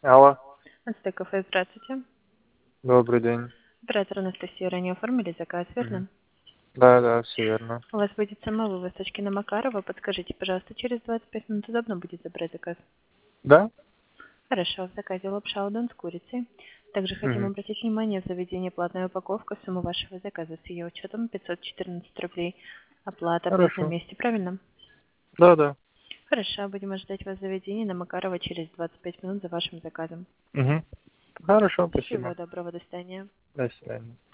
Алло, Ацтек кафе, здравствуйте. добрый день. Оператор Анастасия, ранее оформили заказ, Мгм. верно? Да, да, все верно. У вас будет самовывоз точки на Макарова. Подскажите, пожалуйста, через 25 минут удобно будет забрать заказ? Да? Хорошо, в заказе лапша удон с курицей. Также хотим Мгм. обратить внимание, в заведении платная упаковка, сумма вашего заказа с ее учетом 514 рублей. Оплата будет на Хорошо. месте, правильно? Да, да. Хорошо, будем ожидать вас в заведении на Макарова через 25 минут за вашим заказом. Мгм. Хорошо, Всего спасибо. доброго, до свидания. До свидания.